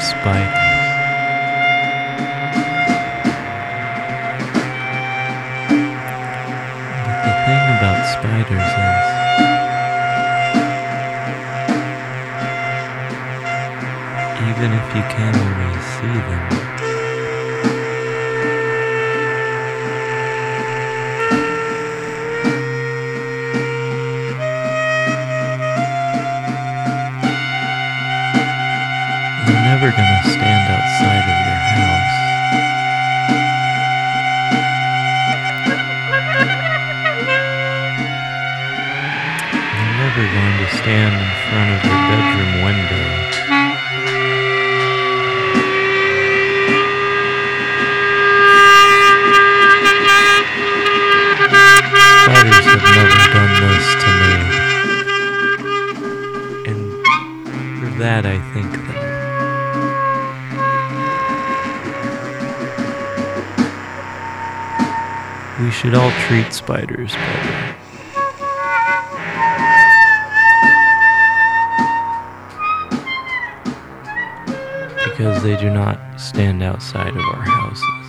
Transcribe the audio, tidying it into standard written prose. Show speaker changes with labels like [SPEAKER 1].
[SPEAKER 1] spiders. But the thing about spiders is even if you can't always see them, they're never gonna stand outside of your house. They're never going to stand in front of your bedroom window. Spiders have never done this to me. And for that I thank them. We should all treat spiders better. Because they do not stand outside of our houses.